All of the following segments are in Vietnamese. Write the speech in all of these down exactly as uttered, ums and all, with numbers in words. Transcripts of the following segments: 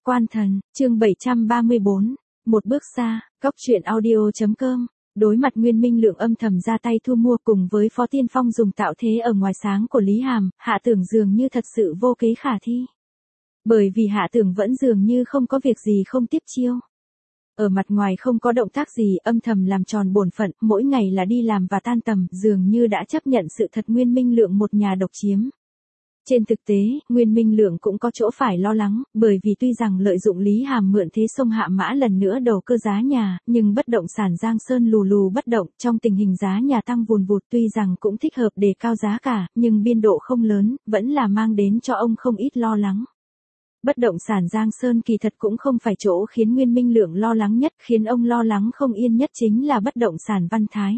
Quan Thần, chương bảy trăm ba mươi bốn, một bước xa, Cóc truyện audio chấm com. Đối mặt Nguyên Minh Lượng âm thầm ra tay thu mua cùng với Phó Tiên Phong dùng tạo thế ở ngoài sáng của Lý Hàm, Hạ Tưởng dường như thật sự vô kế khả thi. Bởi vì Hạ Tưởng vẫn dường như không có việc gì không tiếp chiêu. Ở mặt ngoài không có động tác gì, âm thầm làm tròn bổn phận, mỗi ngày là đi làm và tan tầm, dường như đã chấp nhận sự thật Nguyên Minh Lượng một nhà độc chiếm. Trên thực tế, Nguyên Minh Lượng cũng có chỗ phải lo lắng, bởi vì tuy rằng lợi dụng Lý Hàm mượn thế sông Hạ Mã lần nữa đầu cơ giá nhà, nhưng bất động sản Giang Sơn lù lù bất động, trong tình hình giá nhà tăng vùn vụt tuy rằng cũng thích hợp để cao giá cả, nhưng biên độ không lớn, vẫn là mang đến cho ông không ít lo lắng. Bất động sản Giang Sơn kỳ thật cũng không phải chỗ khiến Nguyên Minh Lượng lo lắng nhất, khiến ông lo lắng không yên nhất chính là bất động sản Văn Thái.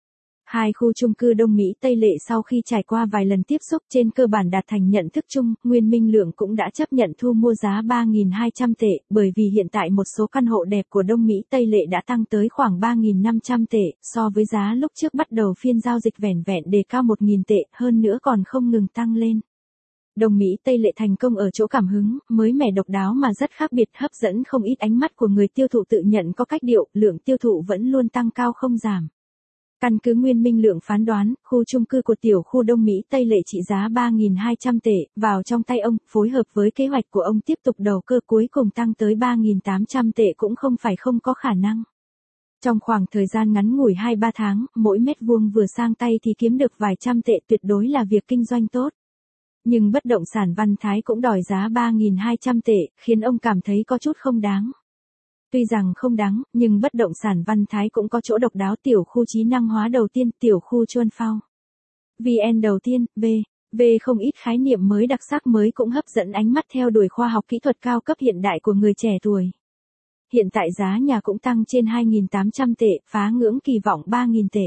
Hai khu chung cư Đông Mỹ Tây Lệ sau khi trải qua vài lần tiếp xúc trên cơ bản đạt thành nhận thức chung, Nguyên Minh Lượng cũng đã chấp nhận thu mua giá ba nghìn hai trăm tệ, bởi vì hiện tại một số căn hộ đẹp của Đông Mỹ Tây Lệ đã tăng tới khoảng ba nghìn năm trăm tệ, so với giá lúc trước bắt đầu phiên giao dịch vẻn vẹn đề cao một nghìn tệ, hơn nữa còn không ngừng tăng lên. Đông Mỹ Tây Lệ thành công ở chỗ cảm hứng, mới mẻ độc đáo mà rất khác biệt, hấp dẫn không ít ánh mắt của người tiêu thụ, tự nhận có cách điệu, lượng tiêu thụ vẫn luôn tăng cao không giảm. Căn cứ Nguyên Minh Lượng phán đoán, khu chung cư của tiểu khu Đông Mỹ Tây Lệ trị giá ba nghìn hai trăm tệ, vào trong tay ông, phối hợp với kế hoạch của ông tiếp tục đầu cơ cuối cùng tăng tới ba nghìn tám trăm tệ cũng không phải không có khả năng. Trong khoảng thời gian ngắn ngủi hai ba tháng, mỗi mét vuông vừa sang tay thì kiếm được vài trăm tệ, tuyệt đối là việc kinh doanh tốt. Nhưng bất động sản Văn Thái cũng đòi giá ba nghìn hai trăm tệ, khiến ông cảm thấy có chút không đáng. Tuy rằng không đáng, nhưng bất động sản Văn Thái cũng có chỗ độc đáo. Tiểu khu trí năng hóa đầu tiên, tiểu khu Chuân Phao. vê en đầu tiên, V. V không ít khái niệm mới đặc sắc mới cũng hấp dẫn ánh mắt theo đuổi khoa học kỹ thuật cao cấp hiện đại của người trẻ tuổi. Hiện tại giá nhà cũng tăng trên hai nghìn tám trăm tệ, phá ngưỡng kỳ vọng ba nghìn tệ.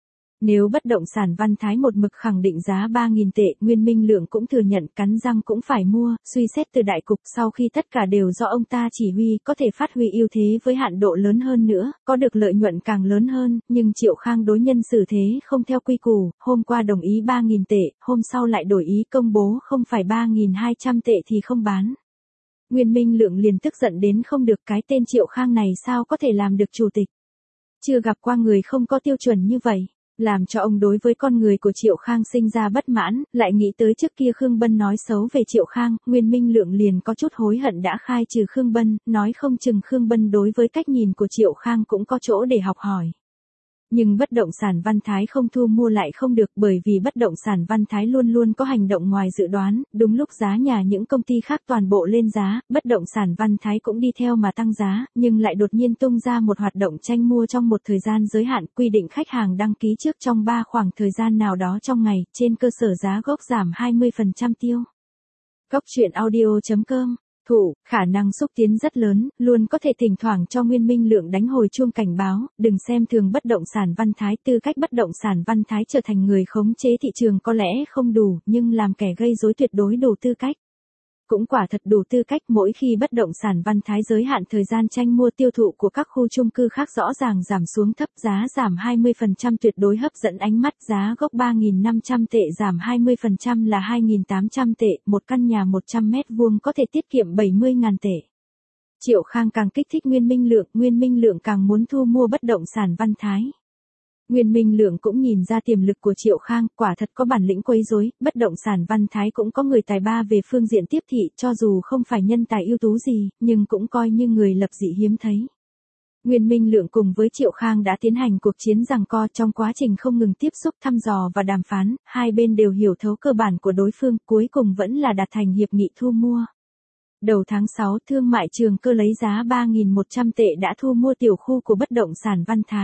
Nếu bất động sản Văn Thái một mực khẳng định giá ba nghìn tệ, Nguyên Minh Lượng cũng thừa nhận cắn răng cũng phải mua, suy xét từ đại cục sau khi tất cả đều do ông ta chỉ huy, có thể phát huy ưu thế với hạn độ lớn hơn nữa, có được lợi nhuận càng lớn hơn, nhưng Triệu Khang đối nhân xử thế không theo quy củ, hôm qua đồng ý ba nghìn tệ, hôm sau lại đổi ý công bố không phải ba nghìn hai trăm tệ thì không bán. Nguyên Minh Lượng liền tức giận đến không được, cái tên Triệu Khang này sao có thể làm được chủ tịch. Chưa gặp qua người không có tiêu chuẩn như vậy. Làm cho ông đối với con người của Triệu Khang sinh ra bất mãn, lại nghĩ tới trước kia Khương Bân nói xấu về Triệu Khang, Nguyên Minh Lượng liền có chút hối hận đã khai trừ Khương Bân, nói không chừng Khương Bân đối với cách nhìn của Triệu Khang cũng có chỗ để học hỏi. Nhưng bất động sản Văn Thái không thu mua lại không được, bởi vì bất động sản Văn Thái luôn luôn có hành động ngoài dự đoán, đúng lúc giá nhà những công ty khác toàn bộ lên giá, bất động sản Văn Thái cũng đi theo mà tăng giá, nhưng lại đột nhiên tung ra một hoạt động tranh mua trong một thời gian giới hạn, quy định khách hàng đăng ký trước trong ba khoảng thời gian nào đó trong ngày, trên cơ sở giá gốc giảm hai mươi phần trăm tiêu. Cóc truyện audio chấm com. Thủ, khả năng xúc tiến rất lớn, luôn có thể thỉnh thoảng cho Nguyên Minh Lượng đánh hồi chuông cảnh báo, đừng xem thường bất động sản Văn Thái. Tư cách bất động sản Văn Thái trở thành người khống chế thị trường có lẽ không đủ, nhưng làm kẻ gây rối tuyệt đối đủ tư cách. Cũng quả thật đủ tư cách, mỗi khi bất động sản Văn Thái giới hạn thời gian tranh mua tiêu thụ của các khu chung cư khác rõ ràng giảm xuống thấp, giá giảm hai mươi phần trăm tuyệt đối hấp dẫn ánh mắt, giá gốc ba nghìn năm trăm tệ giảm hai mươi phần trăm là hai nghìn tám trăm tệ, một căn nhà một trăm mét vuông có thể tiết kiệm bảy mươi nghìn tệ. Triệu Khang càng kích thích Nguyên Minh Lượng, Nguyên Minh Lượng càng muốn thu mua bất động sản Văn Thái. Nguyên Minh Lượng cũng nhìn ra tiềm lực của Triệu Khang, quả thật có bản lĩnh quấy rối, bất động sản Văn Thái cũng có người tài ba về phương diện tiếp thị, cho dù không phải nhân tài ưu tú gì, nhưng cũng coi như người lập dị hiếm thấy. Nguyên Minh Lượng cùng với Triệu Khang đã tiến hành cuộc chiến giằng co, trong quá trình không ngừng tiếp xúc thăm dò và đàm phán, hai bên đều hiểu thấu cơ bản của đối phương, cuối cùng vẫn là đạt thành hiệp nghị thu mua. Đầu tháng sáu, Thương mại Trường Cơ lấy giá ba nghìn một trăm tệ đã thu mua tiểu khu của bất động sản Văn Thái.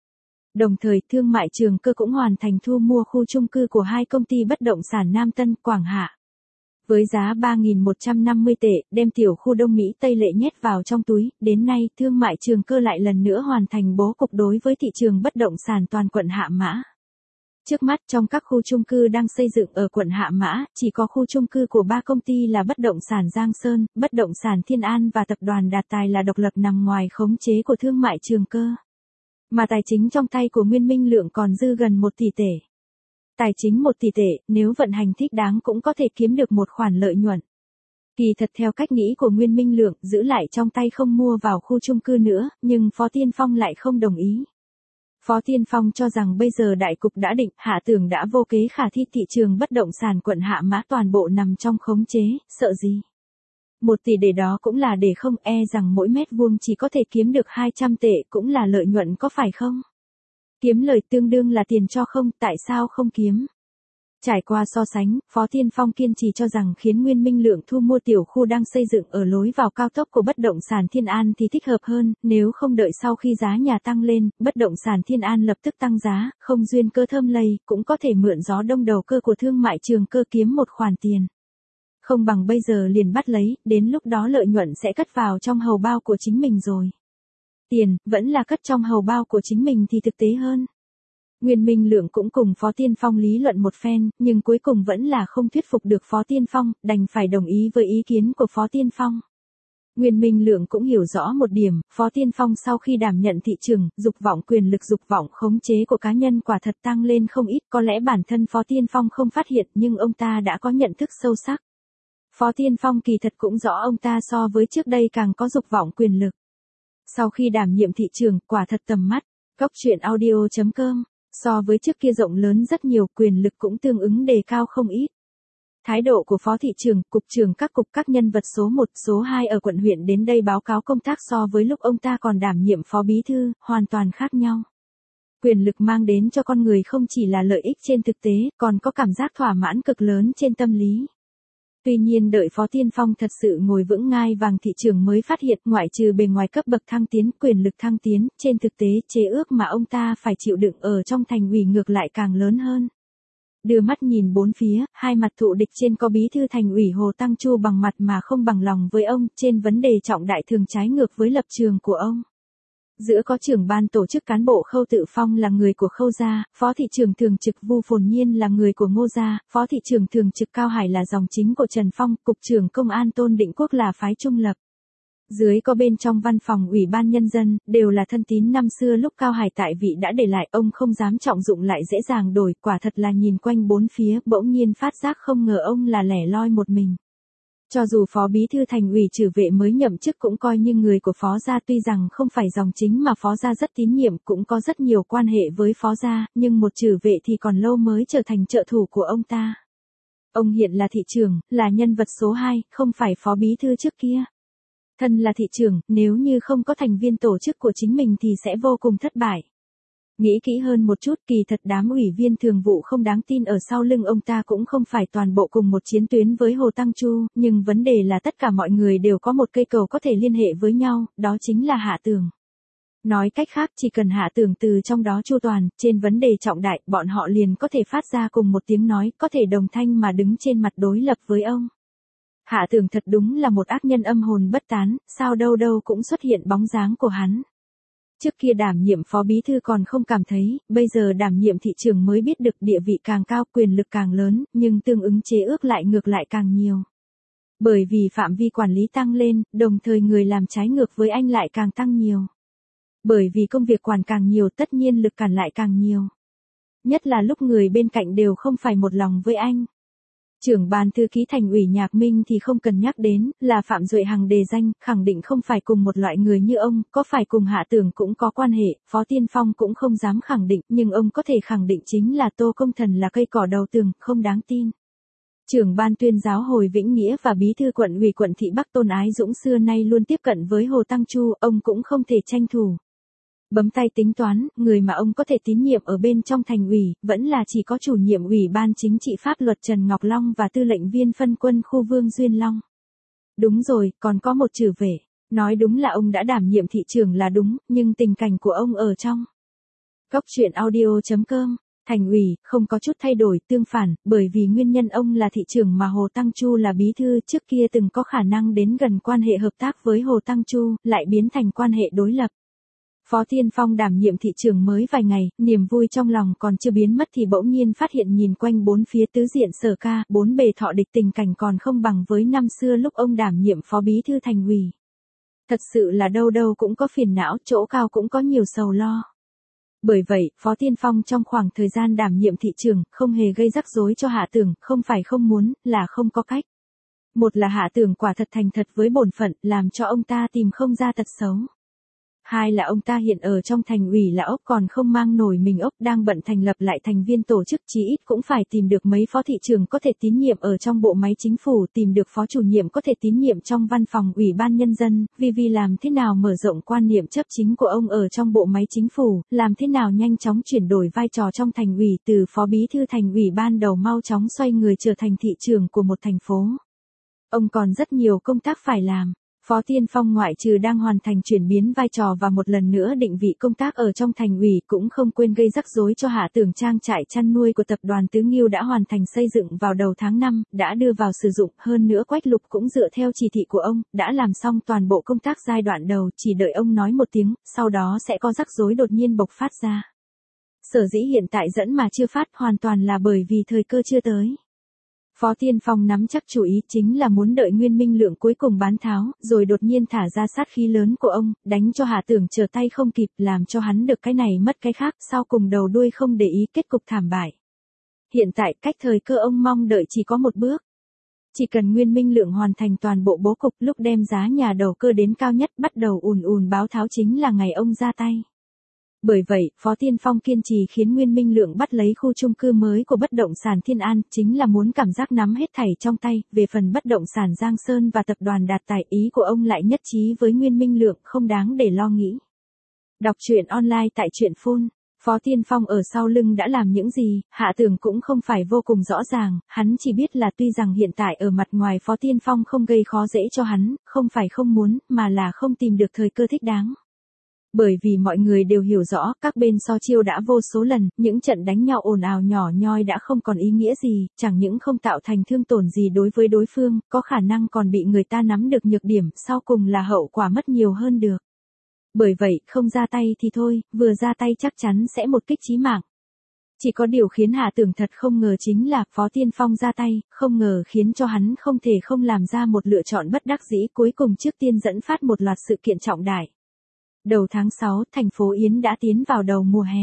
Đồng thời, Thương mại Trường Cơ cũng hoàn thành thu mua khu chung cư của hai công ty bất động sản Nam Tân, Quảng Hạ. Với giá ba nghìn một trăm năm mươi tệ, đem tiểu khu Đông Mỹ Tây Lệ nhét vào trong túi, đến nay, Thương mại Trường Cơ lại lần nữa hoàn thành bố cục đối với thị trường bất động sản toàn quận Hạ Mã. Trước mắt trong các khu chung cư đang xây dựng ở quận Hạ Mã, chỉ có khu chung cư của ba công ty là bất động sản Giang Sơn, bất động sản Thiên An và tập đoàn Đạt Tài là độc lập nằm ngoài khống chế của Thương mại Trường Cơ. Mà tài chính trong tay của Nguyên Minh Lượng còn dư gần một tỷ tệ. Tài chính một tỷ tệ, nếu vận hành thích đáng cũng có thể kiếm được một khoản lợi nhuận. Kỳ thật theo cách nghĩ của Nguyên Minh Lượng, giữ lại trong tay không mua vào khu chung cư nữa, nhưng Phó Tiên Phong lại không đồng ý. Phó Tiên Phong cho rằng bây giờ đại cục đã định, Hạ Tưởng đã vô kế khả thi, thị trường bất động sản quận Hạ Mã toàn bộ nằm trong khống chế, sợ gì. Một tỷ để đó cũng là để không, e rằng mỗi mét vuông chỉ có thể kiếm được hai trăm tệ cũng là lợi nhuận có phải không? Kiếm lời tương đương là tiền cho không, tại sao không kiếm? Trải qua so sánh, Phó Tiên Phong kiên trì cho rằng khiến Nguyên Minh Lượng thu mua tiểu khu đang xây dựng ở lối vào cao tốc của bất động sản Thiên An thì thích hợp hơn, nếu không đợi sau khi giá nhà tăng lên, bất động sản Thiên An lập tức tăng giá, không duyên cơ thơm lây, cũng có thể mượn gió đông đầu cơ của thương mại trường cơ kiếm một khoản tiền. Không bằng bây giờ liền bắt lấy, đến lúc đó lợi nhuận sẽ cất vào trong hầu bao của chính mình rồi. Tiền, vẫn là cất trong hầu bao của chính mình thì thực tế hơn. Nguyên Minh Lượng cũng cùng Phó Tiên Phong lý luận một phen, nhưng cuối cùng vẫn là không thuyết phục được Phó Tiên Phong, đành phải đồng ý với ý kiến của Phó Tiên Phong. Nguyên Minh Lượng cũng hiểu rõ một điểm, Phó Tiên Phong sau khi đảm nhận thị trường, dục vọng quyền lực dục vọng khống chế của cá nhân quả thật tăng lên không ít, có lẽ bản thân Phó Tiên Phong không phát hiện nhưng ông ta đã có nhận thức sâu sắc. Phó Tiên Phong kỳ thật cũng rõ ông ta so với trước đây càng có dục vọng quyền lực. Sau khi đảm nhiệm thị trường, quả thật tầm mắt, Cóc Truyện Audio chấm com, so với trước kia rộng lớn rất nhiều, quyền lực cũng tương ứng đề cao không ít. Thái độ của Phó thị trường, cục trưởng các cục các nhân vật số một, số hai ở quận huyện đến đây báo cáo công tác so với lúc ông ta còn đảm nhiệm phó bí thư, hoàn toàn khác nhau. Quyền lực mang đến cho con người không chỉ là lợi ích trên thực tế, còn có cảm giác thỏa mãn cực lớn trên tâm lý. Tuy nhiên đợi Phó Tiên Phong thật sự ngồi vững ngai vàng thị trường mới phát hiện ngoại trừ bề ngoài cấp bậc thăng tiến, quyền lực thăng tiến, trên thực tế chế ước mà ông ta phải chịu đựng ở trong thành ủy ngược lại càng lớn hơn. Đưa mắt nhìn bốn phía, hai mặt thụ địch trên có bí thư thành ủy Hồ Tăng Chu bằng mặt mà không bằng lòng với ông, trên vấn đề trọng đại thường trái ngược với lập trường của ông. Giữa có trưởng ban tổ chức cán bộ Khâu Tự Phong là người của Khâu gia, phó thị trưởng thường trực Vu Phồn Nhiên là người của Ngô gia, phó thị trưởng thường trực Cao Hải là dòng chính của Trần Phong, cục trưởng công an Tôn Định Quốc là phái trung lập. Dưới có bên trong văn phòng Ủy ban Nhân dân, đều là thân tín năm xưa lúc Cao Hải tại vị đã để lại, ông không dám trọng dụng lại dễ dàng đổi, quả thật là nhìn quanh bốn phía, bỗng nhiên phát giác không ngờ ông là lẻ loi một mình. Cho dù phó bí thư thành ủy Trử Vệ mới nhậm chức cũng coi như người của phó gia, tuy rằng không phải dòng chính mà phó gia rất tín nhiệm, cũng có rất nhiều quan hệ với phó gia, nhưng một Trử Vệ thì còn lâu mới trở thành trợ thủ của ông ta. Ông hiện là thị trưởng, là nhân vật số hai, không phải phó bí thư trước kia. Thân là thị trưởng, nếu như không có thành viên tổ chức của chính mình thì sẽ vô cùng thất bại. Nghĩ kỹ hơn một chút, kỳ thật đám ủy viên thường vụ không đáng tin ở sau lưng ông ta cũng không phải toàn bộ cùng một chiến tuyến với Hồ Tăng Chu, nhưng vấn đề là tất cả mọi người đều có một cây cầu có thể liên hệ với nhau, đó chính là Hạ Tưởng. Nói cách khác, chỉ cần Hạ Tưởng từ trong đó chu toàn, trên vấn đề trọng đại, bọn họ liền có thể phát ra cùng một tiếng nói, có thể đồng thanh mà đứng trên mặt đối lập với ông. Hạ Tưởng thật đúng là một ác nhân âm hồn bất tán, sao đâu đâu cũng xuất hiện bóng dáng của hắn. Trước kia đảm nhiệm phó bí thư còn không cảm thấy, bây giờ đảm nhiệm thị trường mới biết được địa vị càng cao, quyền lực càng lớn, nhưng tương ứng chế ước lại ngược lại càng nhiều. Bởi vì phạm vi quản lý tăng lên, đồng thời người làm trái ngược với anh lại càng tăng nhiều. Bởi vì công việc quản càng nhiều, tất nhiên lực cản lại càng nhiều. Nhất là lúc người bên cạnh đều không phải một lòng với anh. Trưởng ban thư ký thành ủy Nhạc Minh thì không cần nhắc đến, là Phạm Duệ Hằng đề danh, khẳng định không phải cùng một loại người như ông, có phải cùng Hạ Tưởng cũng có quan hệ, Phó Tiên Phong cũng không dám khẳng định, nhưng ông có thể khẳng định chính là Tô Công Thần là cây cỏ đầu tường, không đáng tin. Trưởng ban tuyên giáo Hồi Vĩnh Nghĩa và bí thư quận ủy quận thị Bắc Tôn Ái Dũng xưa nay luôn tiếp cận với Hồ Tăng Chu, ông cũng không thể tranh thủ. Bấm tay tính toán, người mà ông có thể tín nhiệm ở bên trong thành ủy, vẫn là chỉ có chủ nhiệm Ủy ban Chính trị Pháp luật Trần Ngọc Long và tư lệnh viên phân quân khu Vương Duyên Long. Đúng rồi, còn có một Trử Vệ. Nói đúng là ông đã đảm nhiệm thị trưởng là đúng, nhưng tình cảnh của ông ở trong Cóc Truyện Audio chấm com, thành ủy, không có chút thay đổi, tương phản, bởi vì nguyên nhân ông là thị trưởng mà Hồ Tăng Chu là bí thư, trước kia từng có khả năng đến gần quan hệ hợp tác với Hồ Tăng Chu, lại biến thành quan hệ đối lập. Phó Tiên Phong đảm nhiệm thị trường mới vài ngày, niềm vui trong lòng còn chưa biến mất thì bỗng nhiên phát hiện nhìn quanh bốn phía tứ diện Sở Ca, bốn bề thọ địch, tình cảnh còn không bằng với năm xưa lúc ông đảm nhiệm phó bí thư thành ủy. Thật sự là đâu đâu cũng có phiền não, chỗ cao cũng có nhiều sầu lo. Bởi vậy, Phó Tiên Phong trong khoảng thời gian đảm nhiệm thị trường, không hề gây rắc rối cho Hạ Tưởng, không phải không muốn, là không có cách. Một là Hạ Tường quả thật thành thật với bổn phận, làm cho ông ta tìm không ra tật xấu. Hai là ông ta hiện ở trong thành ủy là ốc còn không mang nổi mình ốc, đang bận thành lập lại thành viên tổ chức, chí ít cũng phải tìm được mấy phó thị trưởng có thể tín nhiệm ở trong bộ máy chính phủ, tìm được phó chủ nhiệm có thể tín nhiệm trong văn phòng ủy ban nhân dân, vì vì làm thế nào mở rộng quan niệm chấp chính của ông ở trong bộ máy chính phủ, làm thế nào nhanh chóng chuyển đổi vai trò trong thành ủy từ phó bí thư thành ủy ban đầu mau chóng xoay người trở thành thị trưởng của một thành phố. Ông còn rất nhiều công tác phải làm. Phó Tiên Phong ngoại trừ đang hoàn thành chuyển biến vai trò và một lần nữa định vị công tác ở trong thành ủy, cũng không quên gây rắc rối cho Hạ Tường trang trại chăn nuôi của tập đoàn Tứ Nghiêu đã hoàn thành xây dựng vào đầu tháng năm, đã đưa vào sử dụng, hơn nữa Quách Lục cũng dựa theo chỉ thị của ông, đã làm xong toàn bộ công tác giai đoạn đầu, chỉ đợi ông nói một tiếng, sau đó sẽ có rắc rối đột nhiên bộc phát ra. Sở dĩ hiện tại dẫn mà chưa phát hoàn toàn là bởi vì thời cơ chưa tới. Phó Tiên Phong nắm chắc chủ ý chính là muốn đợi Nguyên Minh Lượng cuối cùng bán tháo, rồi đột nhiên thả ra sát khí lớn của ông, đánh cho Hạ Tường trở tay không kịp, làm cho hắn được cái này mất cái khác, sau cùng đầu đuôi không để ý, kết cục thảm bại. Hiện tại cách thời cơ ông mong đợi chỉ có một bước. Chỉ cần Nguyên Minh Lượng hoàn thành toàn bộ bố cục, lúc đem giá nhà đầu cơ đến cao nhất bắt đầu ùn ùn báo tháo chính là ngày ông ra tay. Bởi vậy, Phó Tiên Phong kiên trì khiến Nguyên Minh Lượng bắt lấy khu chung cư mới của bất động sản Thiên An, chính là muốn cảm giác nắm hết thảy trong tay, về phần bất động sản Giang Sơn và tập đoàn Đạt Tài, ý của ông lại nhất trí với Nguyên Minh Lượng, không đáng để lo nghĩ. Đọc truyện online tại truyện phone. Phó Tiên Phong ở sau lưng đã làm những gì, Hạ Tường cũng không phải vô cùng rõ ràng, hắn chỉ biết là tuy rằng hiện tại ở mặt ngoài Phó Tiên Phong không gây khó dễ cho hắn, không phải không muốn, mà là không tìm được thời cơ thích đáng. Bởi vì mọi người đều hiểu rõ, các bên so chiêu đã vô số lần, những trận đánh nhau ồn ào nhỏ nhoi đã không còn ý nghĩa gì, chẳng những không tạo thành thương tổn gì đối với đối phương, có khả năng còn bị người ta nắm được nhược điểm, sau cùng là hậu quả mất nhiều hơn được. Bởi vậy, không ra tay thì thôi, vừa ra tay chắc chắn sẽ một kích chí mạng. Chỉ có điều khiến Hạ Tường thật không ngờ chính là Phó Tiên Phong ra tay, không ngờ khiến cho hắn không thể không làm ra một lựa chọn bất đắc dĩ, cuối cùng trước tiên dẫn phát một loạt sự kiện trọng đại. Đầu tháng sáu, thành phố Yến đã tiến vào đầu mùa hè.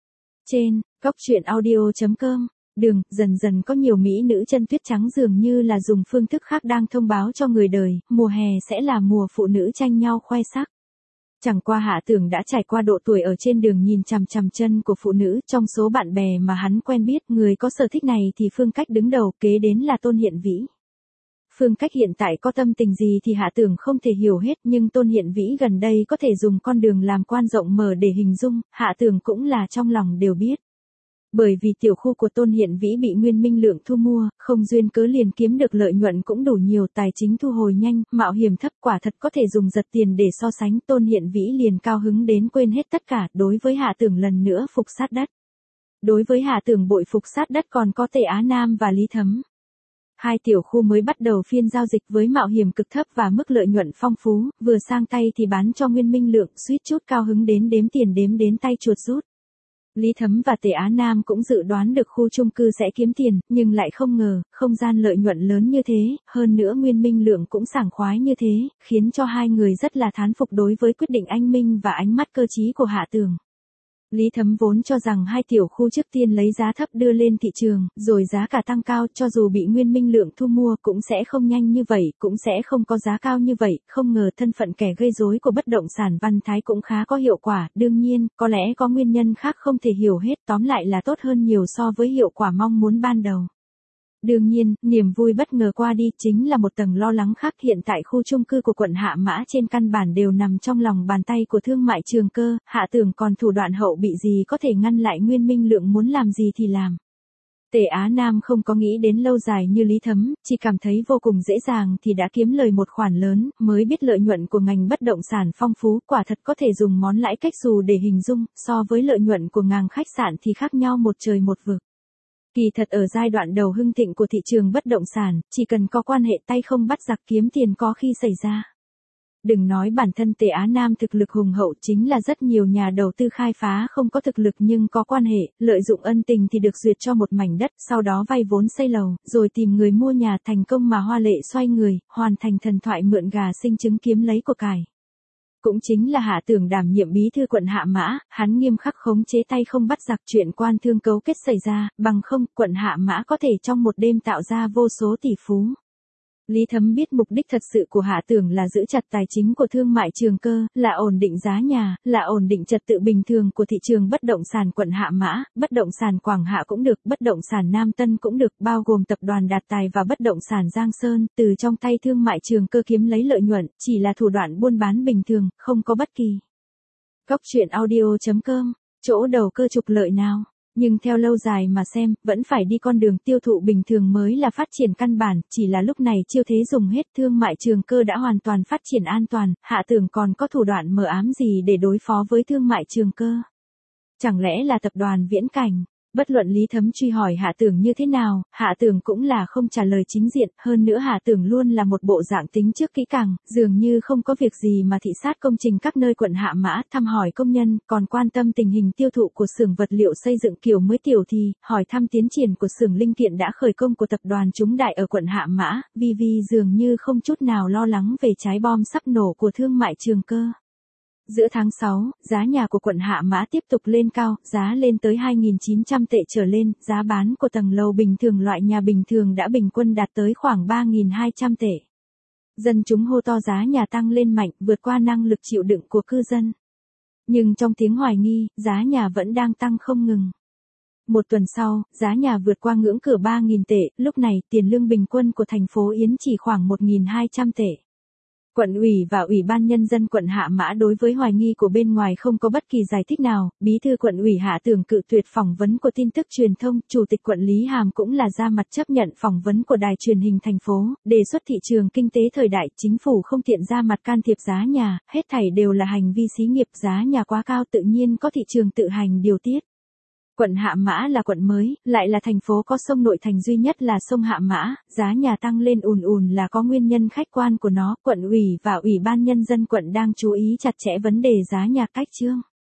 Trên, góc truyện audio chấm com, đường, dần dần có nhiều mỹ nữ chân tuyết trắng dường như là dùng phương thức khác đang thông báo cho người đời, mùa hè sẽ là mùa phụ nữ tranh nhau khoe sắc. Chẳng qua Hạ Tường đã trải qua độ tuổi ở trên đường nhìn chằm chằm chân của phụ nữ, trong số bạn bè mà hắn quen biết, người có sở thích này thì Phương Cách đứng đầu, kế đến là Tôn Hiện Vĩ. Phương Cách hiện tại có tâm tình gì thì Hạ Tường không thể hiểu hết, nhưng Tôn Hiện Vĩ gần đây có thể dùng con đường làm quan rộng mở để hình dung, Hạ Tường cũng là trong lòng đều biết. Bởi vì tiểu khu của Tôn Hiện Vĩ bị Nguyên Minh Lượng thu mua, không duyên cớ liền kiếm được lợi nhuận cũng đủ nhiều, tài chính thu hồi nhanh, mạo hiểm thấp, quả thật có thể dùng giật tiền để so sánh, Tôn Hiện Vĩ liền cao hứng đến quên hết tất cả, đối với Hạ Tường lần nữa phục sát đất. Đối với Hạ Tường bội phục sát đất còn có Tề Á Nam và Lý Thấm. Hai tiểu khu mới bắt đầu phiên giao dịch với mạo hiểm cực thấp và mức lợi nhuận phong phú, vừa sang tay thì bán cho Nguyên Minh Lượng, suýt chút cao hứng đến đếm tiền đếm đến tay chuột rút. Lý Thấm và Tề Á Nam cũng dự đoán được khu chung cư sẽ kiếm tiền, nhưng lại không ngờ, không gian lợi nhuận lớn như thế, hơn nữa Nguyên Minh Lượng cũng sảng khoái như thế, khiến cho hai người rất là thán phục đối với quyết định anh minh và ánh mắt cơ trí của Hạ Tường. Lý Thấm vốn cho rằng hai tiểu khu trước tiên lấy giá thấp đưa lên thị trường, rồi giá cả tăng cao, cho dù bị Nguyên Minh Lượng thu mua cũng sẽ không nhanh như vậy, cũng sẽ không có giá cao như vậy, không ngờ thân phận kẻ gây rối của bất động sản Văn Thái cũng khá có hiệu quả, đương nhiên, có lẽ có nguyên nhân khác không thể hiểu hết, tóm lại là tốt hơn nhiều so với hiệu quả mong muốn ban đầu. Đương nhiên, niềm vui bất ngờ qua đi chính là một tầng lo lắng khác, hiện tại khu chung cư của quận Hạ Mã trên căn bản đều nằm trong lòng bàn tay của thương mại Trường Cơ, Hạ Tường còn thủ đoạn hậu bị gì có thể ngăn lại Nguyên Minh Lượng muốn làm gì thì làm. Tề Á Nam không có nghĩ đến lâu dài như Lý Thấm, chỉ cảm thấy vô cùng dễ dàng thì đã kiếm lời một khoản lớn, mới biết lợi nhuận của ngành bất động sản phong phú, quả thật có thể dùng món lãi cách xù để hình dung, so với lợi nhuận của ngành khách sạn thì khác nhau một trời một vực. Kỳ thật ở giai đoạn đầu hưng thịnh của thị trường bất động sản, chỉ cần có quan hệ tay không bắt giặc kiếm tiền có khi xảy ra. Đừng nói bản thân Tề Á Nam thực lực hùng hậu, chính là rất nhiều nhà đầu tư khai phá không có thực lực nhưng có quan hệ, lợi dụng ân tình thì được duyệt cho một mảnh đất, sau đó vay vốn xây lầu, rồi tìm người mua nhà, thành công mà hoa lệ xoay người, hoàn thành thần thoại mượn gà sinh trứng kiếm lấy của cải. Cũng chính là Hạ Tường đảm nhiệm bí thư quận Hạ Mã, hắn nghiêm khắc khống chế tay không bắt giặc, chuyện quan thương cấu kết xảy ra, bằng không, quận Hạ Mã có thể trong một đêm tạo ra vô số tỷ phú. Lý Thấm biết mục đích thật sự của Hạ Tưởng là giữ chặt tài chính của thương mại Trường Cơ, là ổn định giá nhà, là ổn định trật tự bình thường của thị trường bất động sản quận Hạ Mã, bất động sản Quảng Hạ cũng được, bất động sản Nam Tân cũng được, bao gồm tập đoàn Đạt Tài và bất động sản Giang Sơn, từ trong tay thương mại Trường Cơ kiếm lấy lợi nhuận, chỉ là thủ đoạn buôn bán bình thường, không có bất kỳ. Cóc truyện audio chấm com, chỗ đầu cơ trục lợi nào? Nhưng theo lâu dài mà xem, vẫn phải đi con đường tiêu thụ bình thường mới là phát triển căn bản, chỉ là lúc này chiêu thế dùng hết, thương mại Trường Cơ đã hoàn toàn phát triển an toàn, Hạ Tưởng còn có thủ đoạn mờ ám gì để đối phó với thương mại Trường Cơ? Chẳng lẽ là tập đoàn Viễn Cảnh? Bất luận Lý Thấm truy hỏi Hạ Tưởng như thế nào, Hạ Tưởng cũng là không trả lời chính diện, hơn nữa Hạ Tưởng luôn là một bộ dạng tính trước kỹ càng, dường như không có việc gì mà thị sát công trình các nơi quận Hạ Mã, thăm hỏi công nhân, còn quan tâm tình hình tiêu thụ của xưởng vật liệu xây dựng kiểu mới tiểu thì, hỏi thăm tiến triển của xưởng linh kiện đã khởi công của tập đoàn Chúng Đại ở quận Hạ Mã, Vi Vi dường như không chút nào lo lắng về trái bom sắp nổ của thương mại Trường Cơ. Giữa tháng sáu, giá nhà của quận Hạ Mã tiếp tục lên cao, giá lên tới hai nghìn chín trăm tệ trở lên, giá bán của tầng lầu bình thường loại nhà bình thường đã bình quân đạt tới khoảng ba nghìn hai trăm tệ. Dân chúng hô to giá nhà tăng lên mạnh, vượt qua năng lực chịu đựng của cư dân. Nhưng trong tiếng hoài nghi, giá nhà vẫn đang tăng không ngừng. Một tuần sau, giá nhà vượt qua ngưỡng cửa ba nghìn tệ, lúc này tiền lương bình quân của thành phố Yến chỉ khoảng một nghìn hai trăm tệ. Quận ủy và Ủy ban Nhân dân quận Hạ Mã đối với hoài nghi của bên ngoài không có bất kỳ giải thích nào, bí thư quận ủy Hạ Tưởng cự tuyệt phỏng vấn của tin tức truyền thông, chủ tịch quận Lý Hàm cũng là ra mặt chấp nhận phỏng vấn của đài truyền hình thành phố, đề xuất thị trường kinh tế thời đại, chính phủ không tiện ra mặt can thiệp giá nhà, hết thảy đều là hành vi xí nghiệp, giá nhà quá cao tự nhiên có thị trường tự hành điều tiết. Quận Hạ Mã là quận mới, lại là thành phố có sông nội thành duy nhất là sông Hạ Mã, giá nhà tăng lên ùn ùn là có nguyên nhân khách quan của nó, quận ủy và Ủy ban Nhân dân quận đang chú ý chặt chẽ vấn đề giá nhà cách chương.